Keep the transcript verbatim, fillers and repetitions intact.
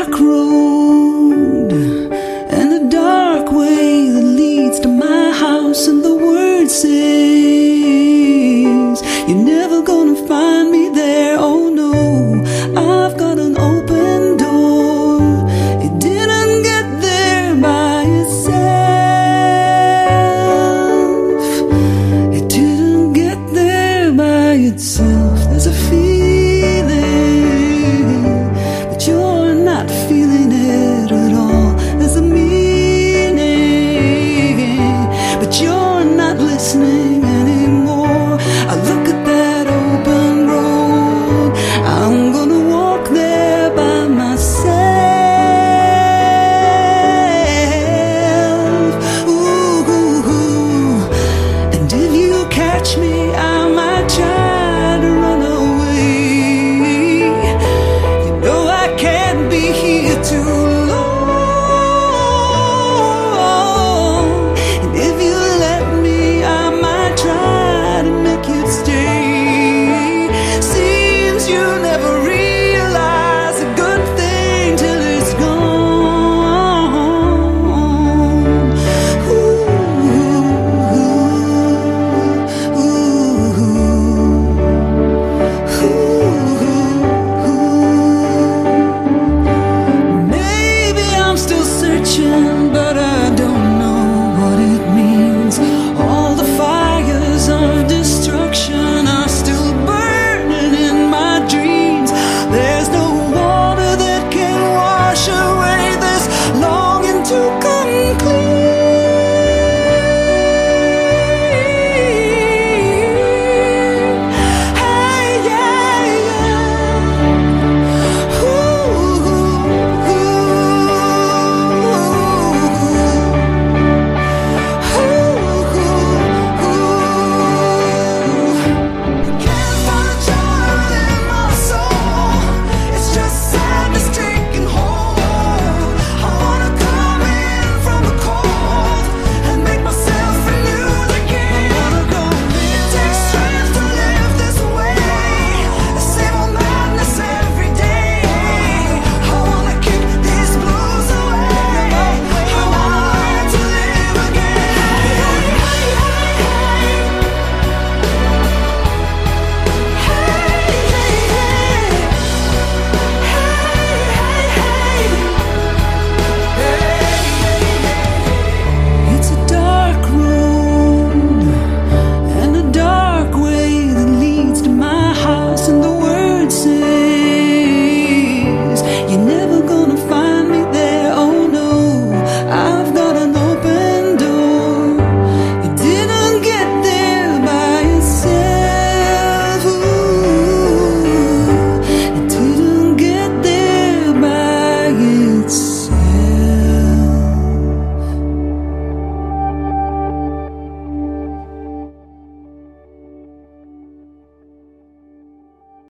dark road and a dark way that leads to my house, and the word says you're never gonna find me there. Oh no, I've got an open door. It didn't get there by itself. It didn't get there by itself. There's a feeling, but you're not feeling it at all. There's a meaning, but you're not listening anymore. I look at that open road, I'm gonna walk there by myself. Ooh, ooh, ooh. And if you catch me, I might try to run away. You know I can't be here too long. And if you let me, I might try to make you stay. Seems you never realize a good thing till it's gone. Ooh, ooh, ooh, ooh. Maybe I'm still searching, but I don't know what it means. All the fires of destruction are still burning in my dreams. There's no water that can wash away this longing to come clean. Hey, yeah, yeah. Ooh, ooh, can't find joy in my soul. It's just sadness taking hold. I wanna come in from the cold and make myself renewed again. I wanna go live. Takes strength to live this way. The same old madness every day. I wanna kick these blues away. I wanna learn to live again. It's a dark road and a dark way that leads to my house, and the word says you're never gonna find me there. Oh no, I've got an open door. It didn't get there by itself. Ooh, it didn't get there by itself.